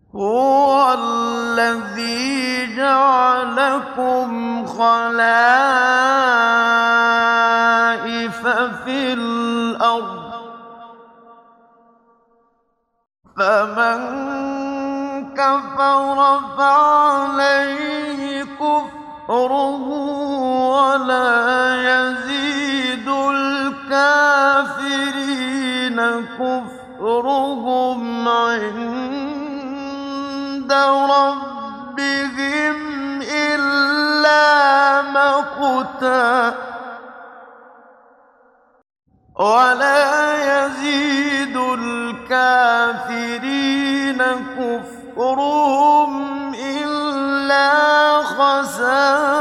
هُوَ الَّذِي جَعَلَكُمْ خَلَائِفَ فِي الْأَرْضِ ۚ فَمَن كَفَرَ فَعَلَيْهِ كُفْرُهُ ۖ وَلَا يَزِيدُ الْكَافِرِينَ كُفْرُهُمْ عِندَ رَبِّهِمْ إِلَّا مَقْتًا ۖ وَلَا يَزِيدُ الْكَافِرِينَ كُفْرُهُمْ إِلَّا خَسَارًا.